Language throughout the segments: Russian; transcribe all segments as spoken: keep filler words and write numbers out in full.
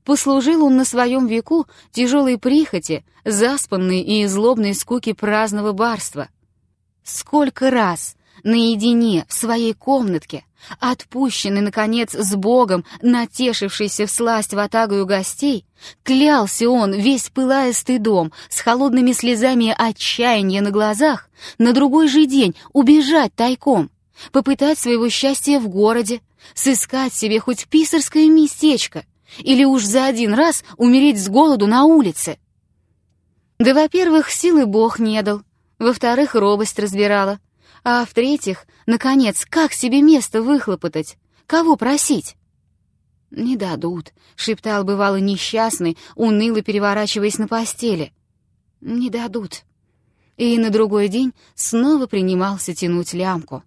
послужил он на своем веку тяжелой прихоти, заспанной и злобной скуки праздного барства. Сколько раз наедине в своей комнатке, отпущенный, наконец, с Богом, натешившийся всласть ватагою гостей, клялся он, весь пылая стыдом, с холодными слезами отчаяния на глазах, на другой же день убежать тайком, попытать своего счастья в городе, сыскать себе хоть писарское местечко или уж за один раз умереть с голоду на улице. Да, во-первых, силы Бог не дал, во-вторых, робость разбирала, а в-третьих, наконец, как себе место выхлопотать, кого просить? «Не дадут», — шептал бывало несчастный, уныло переворачиваясь на постели. «Не дадут». И на другой день снова принимался тянуть лямку.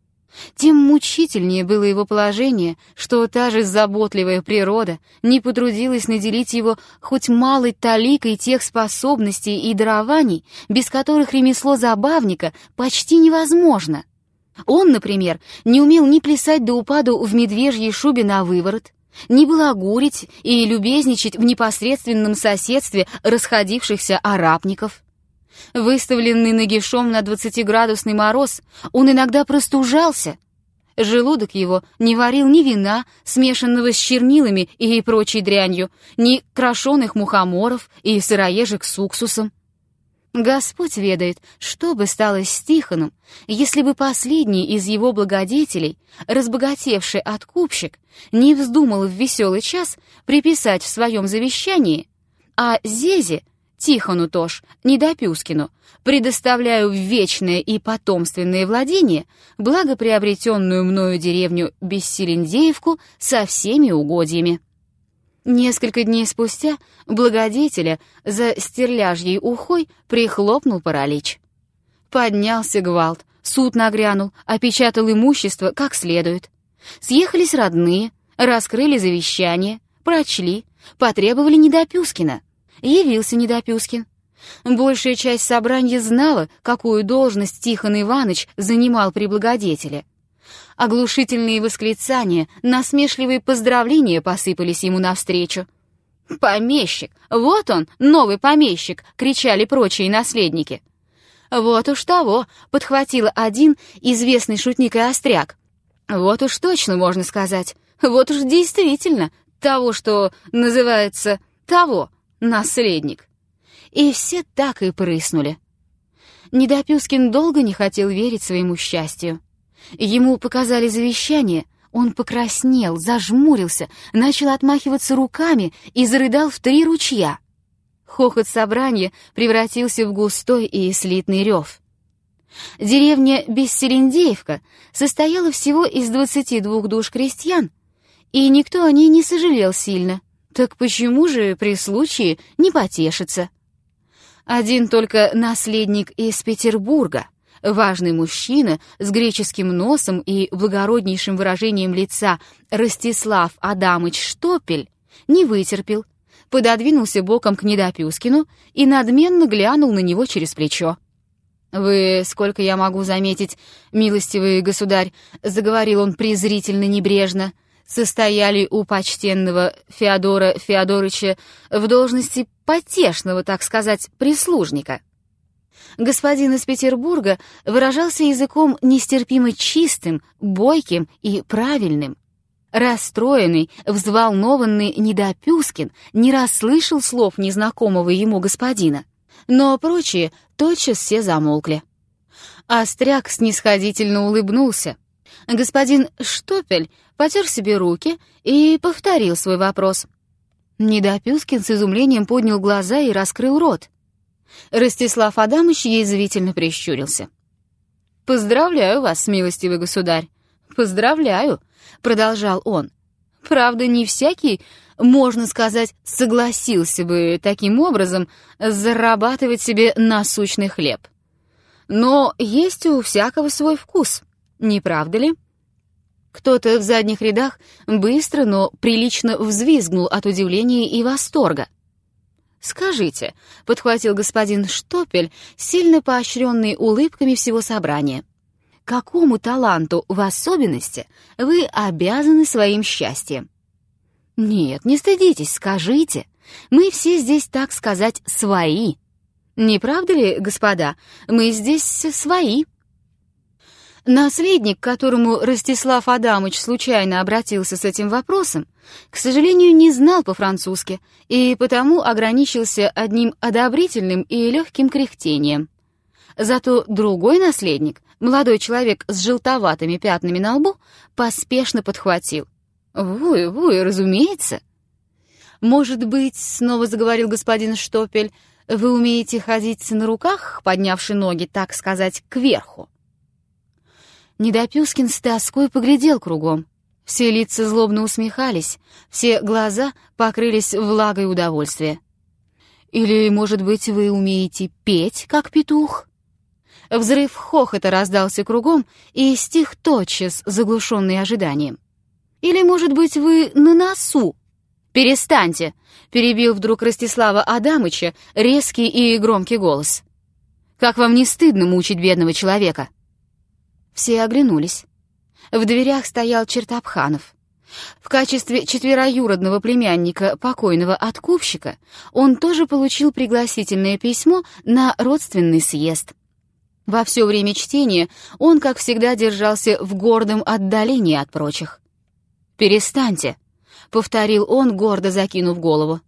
Тем мучительнее было его положение, что та же заботливая природа не потрудилась наделить его хоть малой таликой тех способностей и дарований, без которых ремесло забавника почти невозможно. Он, например, не умел ни плясать до упаду в медвежьей шубе на выворот, ни балагурить и любезничать в непосредственном соседстве расходившихся арапников. Выставленный нагишом на двадцатиградусный мороз, он иногда простужался. Желудок его не варил ни вина, смешанного с чернилами и прочей дрянью, ни крошеных мухоморов и сыроежек с уксусом. Господь ведает, что бы стало с Тихоном, если бы последний из его благодетелей, разбогатевший откупщик, не вздумал в веселый час приписать в своем завещании, а Зезе, Тихону тоже, Недопюскину, предоставляю в вечное и потомственное владение благоприобретенную мною деревню Бессилендеевку со всеми угодьями. Несколько дней спустя благодетеля за стерляжьей ухой прихлопнул паралич. Поднялся гвалт, суд нагрянул, опечатал имущество как следует. Съехались родные, раскрыли завещание, прочли, потребовали Недопюскина. Явился Недопюскин. Большая часть собранья знала, какую должность Тихон Иваныч занимал при благодетеле. Оглушительные восклицания, насмешливые поздравления посыпались ему навстречу. «Помещик! Вот он, новый помещик!» — кричали прочие наследники. «Вот уж того!» — подхватил один известный шутник и остряк. «Вот уж точно можно сказать! Вот уж действительно того, что называется того, наследник!» И все так и прыснули. Недопюскин долго не хотел верить своему счастью. Ему показали завещание, он покраснел, зажмурился, начал отмахиваться руками и зарыдал в три ручья. Хохот собранья превратился в густой и слитный рев. Деревня Бессилендеевка состояла всего из двадцати двух душ крестьян, и никто о ней не сожалел сильно. Так почему же при случае не потешиться? Один только наследник из Петербурга, важный мужчина с греческим носом и благороднейшим выражением лица Ростислав Адамыч Штопель, не вытерпел, пододвинулся боком к Недопюскину и надменно глянул на него через плечо. «Вы, сколько я могу заметить, милостивый государь», — заговорил он презрительно-небрежно, состояли у почтенного Феодора Феодорыча в должности потешного, так сказать, прислужника. Господин из Петербурга выражался языком нестерпимо чистым, бойким и правильным. Расстроенный, взволнованный Недопюскин не расслышал слов незнакомого ему господина, но прочие тотчас все замолкли. Остряк снисходительно улыбнулся. Господин Штопель потер себе руки и повторил свой вопрос. Недопюскин с изумлением поднял глаза и раскрыл рот. Ростислав Адамыч язвительно прищурился. «Поздравляю вас, милостивый государь, поздравляю», — продолжал он. «Правда, не всякий, можно сказать, согласился бы таким образом зарабатывать себе насущный хлеб. Но есть у всякого свой вкус, не правда ли?» Кто-то в задних рядах быстро, но прилично взвизгнул от удивления и восторга. «Скажите», — подхватил господин Штопель, сильно поощренный улыбками всего собрания, «какому таланту в особенности вы обязаны своим счастьем?» Нет, не стыдитесь, скажите. Мы все здесь, так сказать, свои. Не правда ли, господа, мы здесь свои?» Наследник, к которому Ростислав Адамыч случайно обратился с этим вопросом, к сожалению, не знал по-французски и потому ограничился одним одобрительным и легким кряхтением. Зато другой наследник, молодой человек с желтоватыми пятнами на лбу, поспешно подхватил. «Вуй, вуй, разумеется». «Может быть, — снова заговорил господин Штопель, — вы умеете ходить на руках, поднявши ноги, так сказать, кверху?» Недопюскин с тоской поглядел кругом. Все лица злобно усмехались, все глаза покрылись влагой удовольствия. «Или, может быть, вы умеете петь, как петух?» Взрыв хохота раздался кругом и стих тотчас, заглушенный ожиданием. «Или, может быть, вы на носу?» «Перестаньте!» — перебил вдруг Ростислава Адамыча резкий и громкий голос. «Как вам не стыдно мучить бедного человека?» Все оглянулись. В дверях стоял Чертопханов. В качестве четвероюродного племянника покойного откупщика он тоже получил пригласительное письмо на родственный съезд. Во все время чтения он, как всегда, держался в гордом отдалении от прочих. «Перестаньте», — повторил он, гордо закинув голову.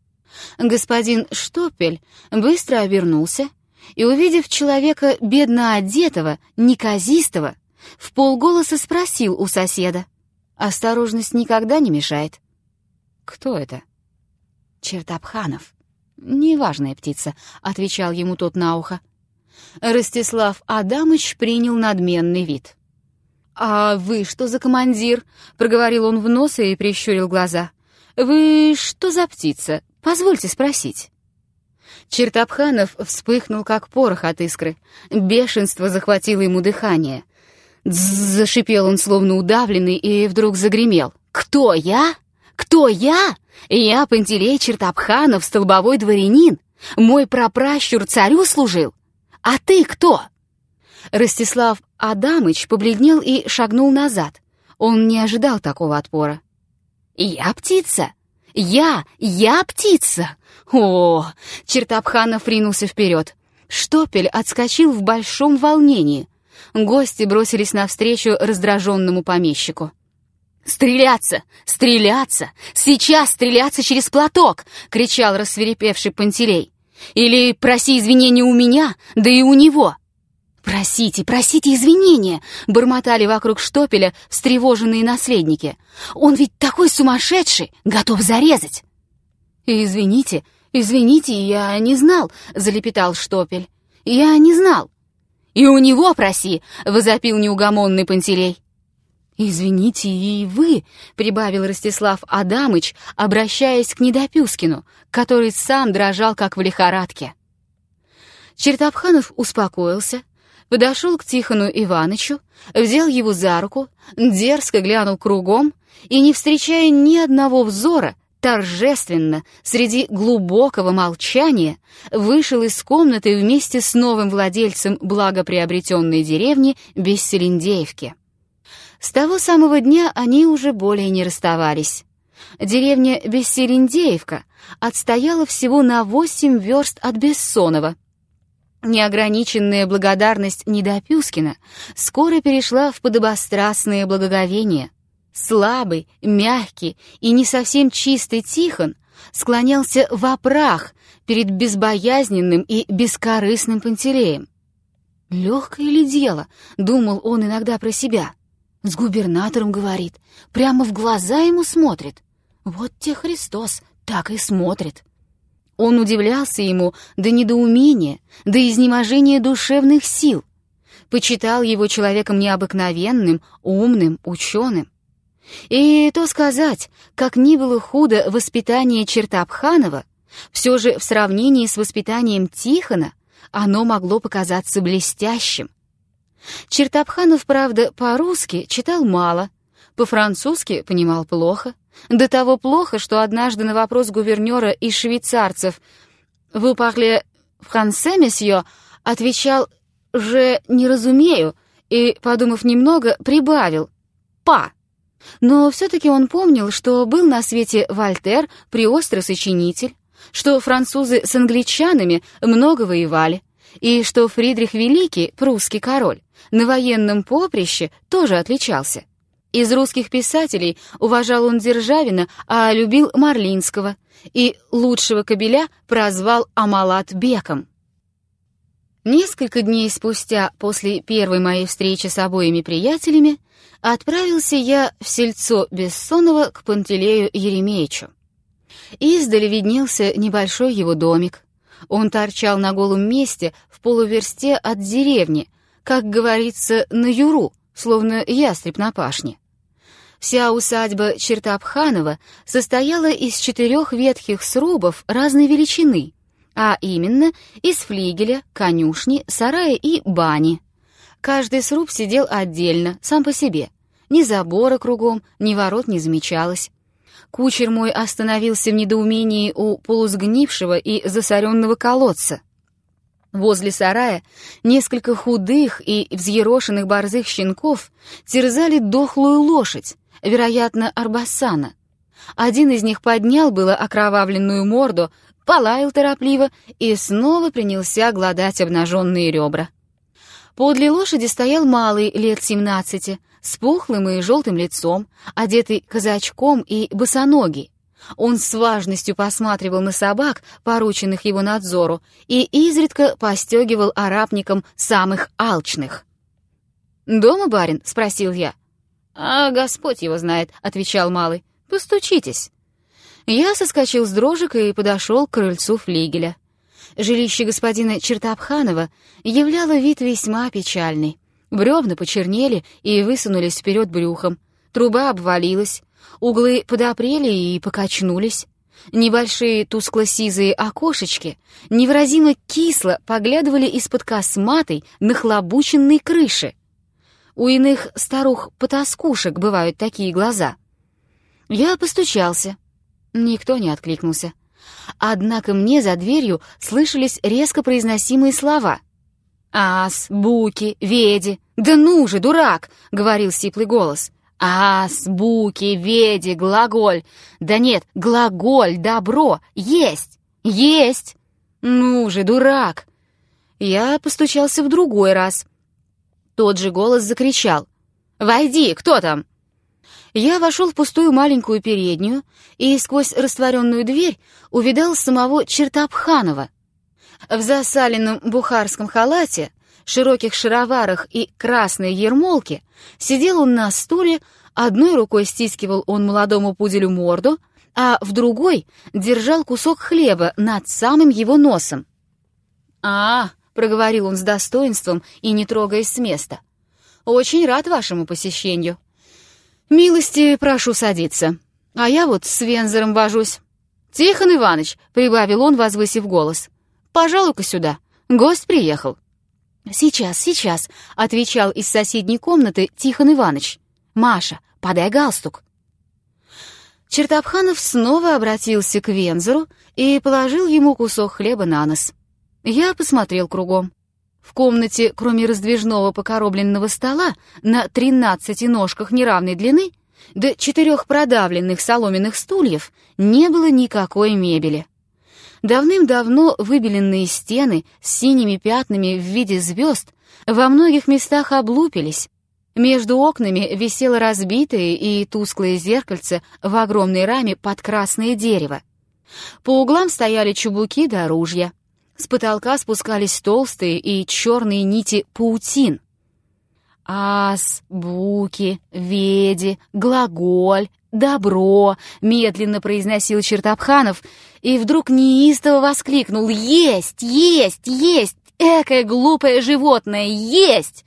Господин Штопель быстро обернулся и, увидев человека бедно одетого, неказистого, вполголоса спросил у соседа. Осторожность никогда не мешает. «Кто это?» «Чертопханов. Неважная птица», — отвечал ему тот на ухо. Ростислав Адамыч принял надменный вид. «А вы что за командир?» — проговорил он в нос и прищурил глаза. «Вы что за птица? Позвольте спросить». Чертопханов вспыхнул, как порох от искры. Бешенство захватило ему дыхание. «Дззз!» — зашипел он, словно удавленный, и вдруг загремел. «Кто я? Кто я? Я Пантелей Чертопханов, столбовой дворянин. Мой прапращур царю служил. А ты кто?» Ростислав Адамыч побледнел и шагнул назад. Он не ожидал такого отпора. «Я птица? Я, я птица!» О, Чертопханов ринулся вперед. Штопель отскочил в большом волнении. Гости бросились навстречу раздраженному помещику. «Стреляться! Стреляться! Сейчас стреляться через платок!» — кричал рассвирепевший Пантелей. «Или проси извинения у меня, да и у него!» «Просите, просите извинения!» — бормотали вокруг Штопеля встревоженные наследники. «Он ведь такой сумасшедший, готов зарезать!» «Извините, извините, я не знал», — залепетал Штопель. «Я не знал». «И у него проси!» — возопил неугомонный Пантелей. «Извините и вы», — прибавил Ростислав Адамыч, обращаясь к Недопюскину, который сам дрожал, как в лихорадке. Чертопханов успокоился, подошел к Тихону Иванычу, взял его за руку, дерзко глянул кругом и, не встречая ни одного взора, торжественно, среди глубокого молчания, вышел из комнаты вместе с новым владельцем благоприобретенной деревни Бесселендеевки. С того самого дня они уже более не расставались. Деревня Бесселендеевка отстояла всего на восемь верст от Бессонова. Неограниченная благодарность Недопюскина скоро перешла в подобострастное благоговение. Слабый, мягкий и не совсем чистый Тихон склонялся во прах перед безбоязненным и бескорыстным Пантелеем. «Легкое ли дело?» — думал он иногда про себя. «С губернатором говорит, прямо в глаза ему смотрит. Вот те Христос так и смотрит». Он удивлялся ему до недоумения, до изнеможения душевных сил, почитал его человеком необыкновенным, умным, ученым. И то сказать, как ни было худо воспитание Чертопханова, все же в сравнении с воспитанием Тихона оно могло показаться блестящим. Чертопханов, правда, по-русски читал мало, по-французски понимал плохо, до того плохо, что однажды на вопрос гувернера из швейцарцев «Вы parlez français, месье?» отвечал «Je не разумею» и, подумав немного, прибавил «Па». Но все-таки он помнил, что был на свете Вольтер, преострый сочинитель, что французы с англичанами много воевали, и что Фридрих Великий, прусский король, на военном поприще тоже отличался. Из русских писателей уважал он Державина, а любил Марлинского, и лучшего кобеля прозвал Амалат-беком. Несколько дней спустя, после первой моей встречи с обоими приятелями, отправился я в сельцо Бессонова к Пантелею Еремеичу. Издали виднелся небольшой его домик. Он торчал на голом месте в полуверсте от деревни, как говорится, на юру, словно ястреб на пашне. Вся усадьба Чертопханова состояла из четырех ветхих срубов разной величины, а именно из флигеля, конюшни, сарая и бани. Каждый сруб сидел отдельно, сам по себе. Ни забора кругом, ни ворот не замечалось. Кучер мой остановился в недоумении у полусгнившего и засоренного колодца. Возле сарая несколько худых и взъерошенных борзых щенков терзали дохлую лошадь, вероятно, Арбасана. Один из них поднял было окровавленную морду, полаял торопливо и снова принялся глодать обнаженные ребра. Подле лошади стоял малый лет семнадцати, с пухлым и желтым лицом, одетый казачком и босоногий. Он с важностью посматривал на собак, порученных его надзору, и изредка постегивал арапникам самых алчных. «Дома, барин?» — спросил я. «А Господь его знает», — отвечал малый. «Постучитесь». Я соскочил с дрожек и подошел к крыльцу флигеля. Жилище господина Чертопханова являло вид весьма печальный. Бревна почернели и высунулись вперед брюхом, труба обвалилась, углы подопрели и покачнулись. Небольшие тускло-сизые окошечки невыразимо кисло поглядывали из-под косматой нахлобученной крыши. У иных старух-потаскушек бывают такие глаза. Я постучался. Никто не откликнулся. Однако мне за дверью слышались резко произносимые слова. «Ас, буки, веди». «Да ну же, дурак!» — говорил сиплый голос. «Ас, буки, веди, глаголь». «Да нет, глаголь, добро, есть, есть». «Ну же, дурак!» Я постучался в другой раз. Тот же голос закричал. «Войди, кто там?» Я вошел в пустую маленькую переднюю и сквозь растворенную дверь увидал самого Чертопханова. В засаленном бухарском халате, широких шароварах и красной ермолке сидел он на стуле, одной рукой стискивал он молодому пуделю морду, а в другой держал кусок хлеба над самым его носом. «А, — проговорил он с достоинством и не трогаясь с места, — очень рад вашему посещению. Милости прошу садиться, а я вот с Вензором вожусь. Тихон Иваныч, — прибавил он, возвысив голос, — пожалуй-ка сюда, гость приехал». «Сейчас, сейчас», — отвечал из соседней комнаты Тихон Иваныч. «Маша, подай галстук». Чертопханов снова обратился к Вензору и положил ему кусок хлеба на нос. Я посмотрел кругом. В комнате, кроме раздвижного покоробленного стола на тринадцати ножках неравной длины до четырех продавленных соломенных стульев, не было никакой мебели. Давным-давно выбеленные стены с синими пятнами в виде звезд во многих местах облупились. Между окнами висело разбитое и тусклое зеркальце в огромной раме под красное дерево. По углам стояли чубуки да ружья. С потолка спускались толстые и черные нити паутин. «Ас, буки, веди, глаголь, добро», — медленно произносил Чертопханов, и вдруг неистово воскликнул: «Есть, есть, есть! Экое глупое животное, есть!»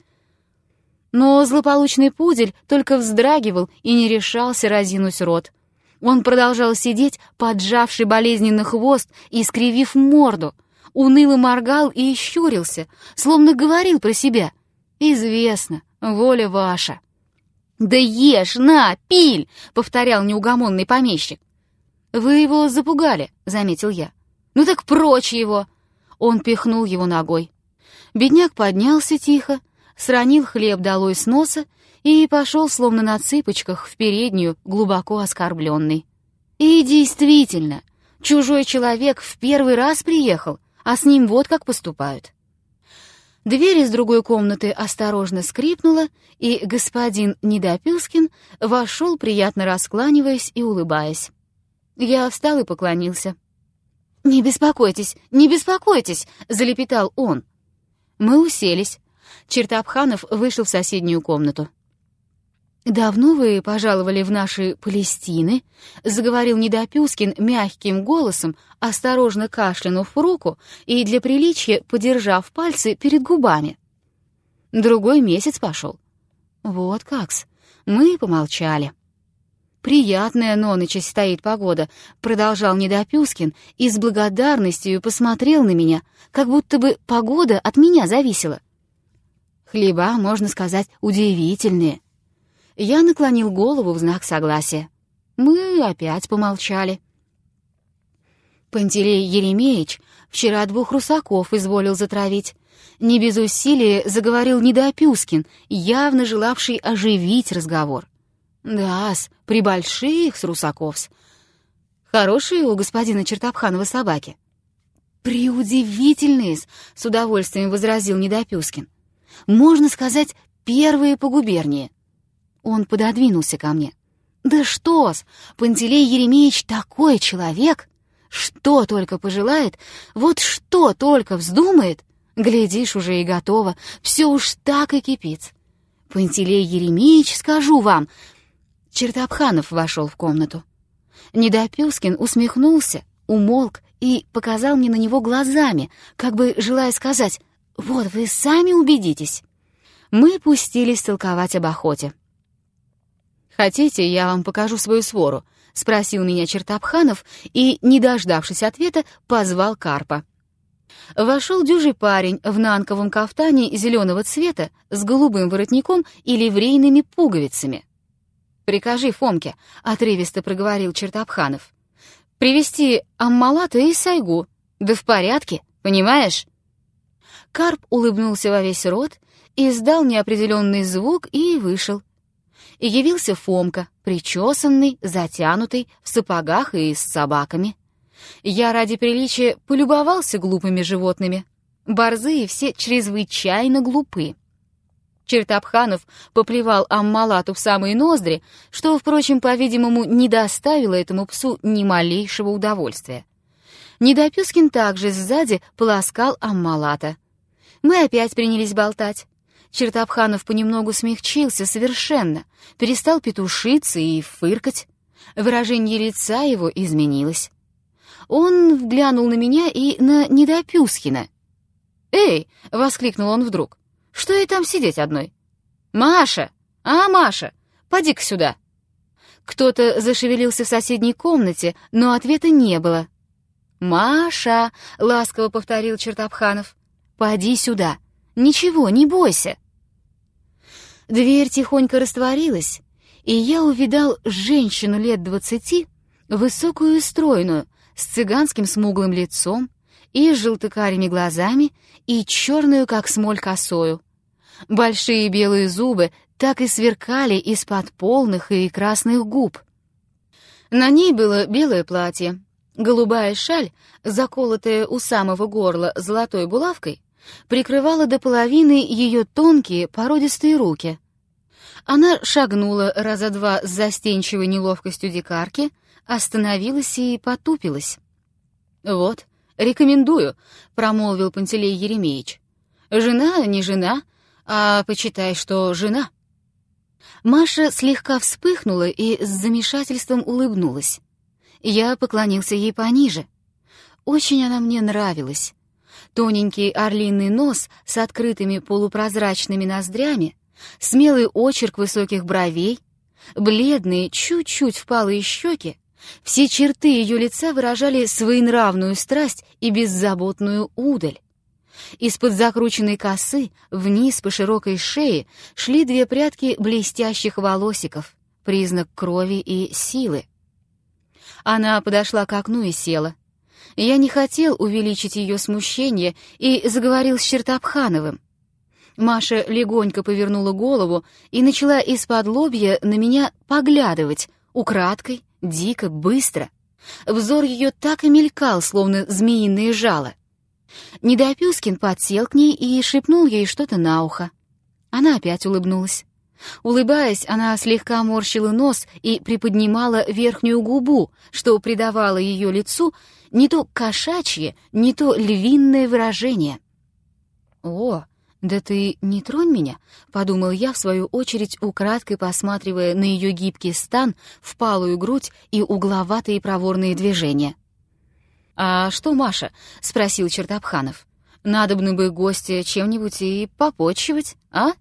Но злополучный пудель только вздрагивал и не решался разинуть рот. Он продолжал сидеть, поджавший болезненно хвост и скривив морду, уныло моргал и щурился, словно говорил про себя: «Известно, воля ваша». «Да ешь, на, пиль!» — повторял неугомонный помещик. «Вы его запугали», — заметил я. «Ну так прочь его!» Он пихнул его ногой. Бедняк поднялся тихо, сронил хлеб долой с носа и пошел, словно на цыпочках, в переднюю, глубоко оскорбленный. И действительно, чужой человек в первый раз приехал, а с ним вот как поступают. Дверь из другой комнаты осторожно скрипнула, и господин Недопюскин вошел, приятно раскланиваясь и улыбаясь. Я встал и поклонился. «Не беспокойтесь, не беспокойтесь!» — залепетал он. Мы уселись. Чертопханов вышел в соседнюю комнату. «Давно вы пожаловали в наши Палестины?» — заговорил Недопюскин мягким голосом, осторожно кашлянув в руку и для приличия подержав пальцы перед губами. «Другой месяц пошел». «Вот как-с». Мы помолчали. «Приятная ноныча стоит погода», — продолжал Недопюскин и с благодарностью посмотрел на меня, как будто бы погода от меня зависела. «Хлеба, можно сказать, удивительные». Я наклонил голову в знак согласия. Мы опять помолчали. Пантелей Еремеич вчера двух русаков изволил затравить. Не без усилия заговорил Недопюскин, явно желавший оживить разговор. «Да-с, прибольших-с русаков-с. Хорошие у господина Чертопханова собаки». «Преудивительные-с», — с удовольствием возразил Недопюскин. «Можно сказать, первые по губернии». Он пододвинулся ко мне. «Да что-с, Пантелей Еремеич такой человек! Что только пожелает, вот что только вздумает, глядишь, уже и готово, все уж так и кипит. Пантелей Еремеич, скажу вам...» Чертопханов вошел в комнату. Недопюскин усмехнулся, умолк и показал мне на него глазами, как бы желая сказать: «Вот вы сами убедитесь». Мы пустились толковать об охоте. «Хотите, я вам покажу свою свору?» — спросил меня Чертопханов и, не дождавшись ответа, позвал Карпа. Вошел дюжий парень в нанковом кафтане зеленого цвета с голубым воротником и ливрейными пуговицами. «Прикажи Фомке», — отрывисто проговорил Чертопханов, «привезти Аммалата и Сайгу. Да в порядке, понимаешь?» Карп улыбнулся во весь рот, издал неопределенный звук и вышел. И явился Фомка, причесанный, затянутый, в сапогах и с собаками. Я ради приличия полюбовался глупыми животными. Борзые все чрезвычайно глупы. Чертопханов поплевал Аммалату в самые ноздри, что, впрочем, по-видимому, не доставило этому псу ни малейшего удовольствия. Недопюскин также сзади полоскал Аммалата. Мы опять принялись болтать. Чертопханов понемногу смягчился совершенно, перестал петушиться и фыркать. Выражение лица его изменилось. Он взглянул на меня и на Недопюскина. «Эй!» — воскликнул он вдруг. «Что ей там сидеть одной? Маша! А, Маша! Поди-ка сюда!» Кто-то зашевелился в соседней комнате, но ответа не было. «Маша!» — ласково повторил Чертопханов. «Поди сюда! Ничего, не бойся!» Дверь тихонько растворилась, и я увидал женщину лет двадцати, высокую и стройную, с цыганским смуглым лицом и с желтыкарими глазами и черную, как смоль, косою. Большие белые зубы так и сверкали из-под полных и красных губ. На ней было белое платье, голубая шаль, заколотая у самого горла золотой булавкой, прикрывала до половины ее тонкие породистые руки. Она шагнула раза два с застенчивой неловкостью дикарки, остановилась и потупилась. «Вот, рекомендую», — промолвил Пантелей Еремеич. «Жена не жена, а почитай, что жена». Маша слегка вспыхнула и с замешательством улыбнулась. Я поклонился ей пониже. Очень она мне нравилась. Тоненький орлиный нос с открытыми полупрозрачными ноздрями, смелый очерк высоких бровей, бледные, чуть-чуть впалые щеки, все черты ее лица выражали своенравную страсть и беззаботную удаль. Из-под закрученной косы вниз по широкой шее шли две прядки блестящих волосиков, признак крови и силы. Она подошла к окну и села. Я не хотел увеличить ее смущение и заговорил с Чертопхановым. Маша легонько повернула голову и начала из-под лобья на меня поглядывать, украдкой, дико, быстро. Взор ее так и мелькал, словно змеиное жало. Недопюскин подсел к ней и шепнул ей что-то на ухо. Она опять улыбнулась. Улыбаясь, она слегка морщила нос и приподнимала верхнюю губу, что придавало ее лицу не то кошачье, не то львиное выражение. «О, да ты не тронь меня», — подумал я, в свою очередь украдкой посматривая на ее гибкий стан, впалую грудь и угловатые проворные движения. «А что, Маша?» — спросил Чертопханов. «Надобно бы гостя чем-нибудь и попотчевать, а?»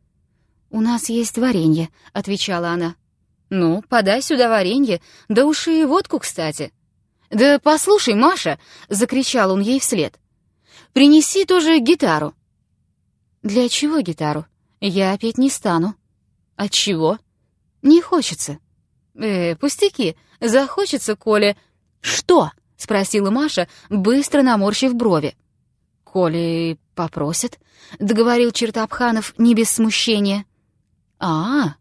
«У нас есть варенье», — отвечала она. «Ну, подай сюда варенье, да уж и водку, кстати». «Да послушай, Маша!» — закричал он ей вслед. «Принеси тоже гитару». «Для чего гитару? Я петь не стану». «Отчего?» «Не хочется». «Э, пустяки, захочется, коли...» «Что?» — спросила Маша, быстро наморщив брови. «Коли попросят», — договорил Чертопханов не без смущения. «А-а-а».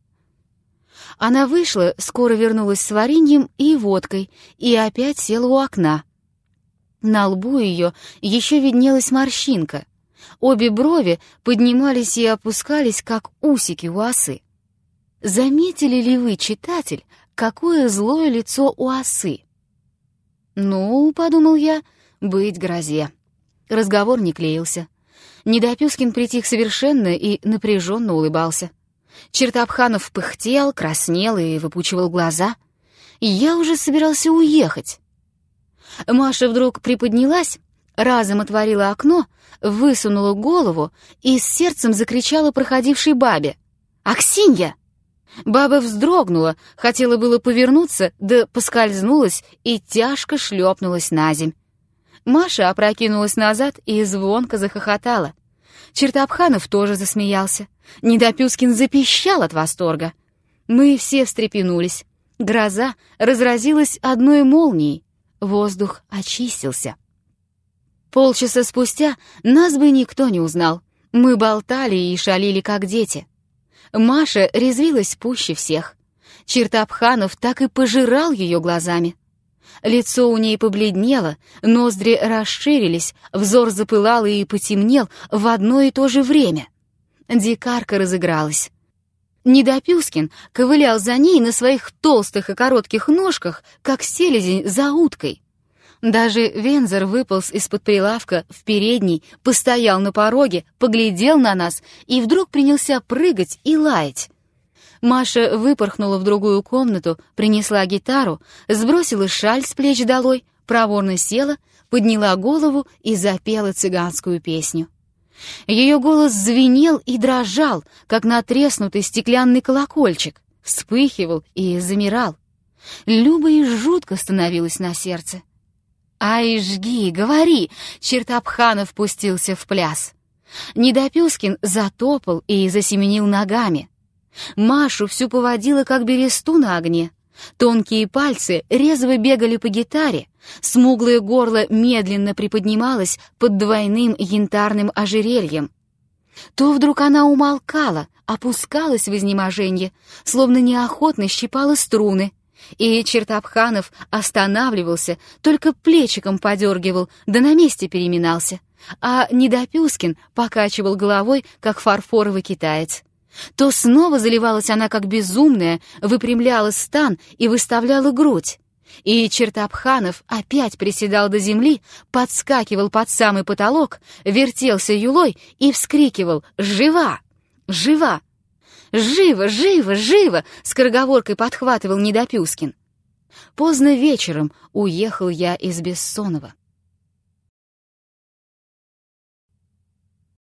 Она вышла, скоро вернулась с вареньем и водкой и опять села у окна. На лбу ее еще виднелась морщинка. Обе брови поднимались и опускались, как усики у осы. Заметили ли вы, читатель, какое злое лицо у осы? «Ну, — подумал я, — быть грозе». Разговор не клеился. Недопюскин притих совершенно и напряженно улыбался. Чертопханов пыхтел, краснел и выпучивал глаза. Я уже собирался уехать. Маша вдруг приподнялась, разом отворила окно, высунула голову и с сердцем закричала проходившей бабе: «Аксинья!» Баба вздрогнула, хотела было повернуться, да поскользнулась и тяжко шлепнулась наземь. Маша опрокинулась назад и звонко захохотала. Чертопханов тоже засмеялся. Недопюскин запищал от восторга. Мы все встрепенулись. Гроза разразилась одной молнией. Воздух очистился. Полчаса спустя нас бы никто не узнал. Мы болтали и шалили, как дети. Маша резвилась пуще всех. Чертопханов так и пожирал ее глазами. Лицо у ней побледнело, ноздри расширились, взор запылал и потемнел в одно и то же время. Дикарка разыгралась. Недопюскин ковылял за ней на своих толстых и коротких ножках, как селезень за уткой. Даже Вензор выполз из-под прилавка в передней, постоял на пороге, поглядел на нас и вдруг принялся прыгать и лаять. Маша выпорхнула в другую комнату, принесла гитару, сбросила шаль с плеч долой, проворно села, подняла голову и запела цыганскую песню. Ее голос звенел и дрожал, как натреснутый стеклянный колокольчик, вспыхивал и замирал. Любо и жутко становилось на сердце. «Ай, жги, говори!» — Чертопханов пустился в пляс. Недопюскин затопал и засеменил ногами. Машу всю поводила, как бересту на огне. Тонкие пальцы резво бегали по гитаре, смуглое горло медленно приподнималось под двойным янтарным ожерельем. То вдруг она умолкала, опускалась в изнеможенье, словно неохотно щипала струны, и Чертопханов останавливался, только плечиком подергивал, да на месте переминался, а Недопюскин покачивал головой, как фарфоровый китаец. То снова заливалась она, как безумная, выпрямляла стан и выставляла грудь. И Чертопханов опять приседал до земли, подскакивал под самый потолок, вертелся юлой и вскрикивал: «Жива! Жива! Живо! Живо! Живо!» — скороговоркой подхватывал Недопюскин. Поздно вечером уехал я из Бессонова.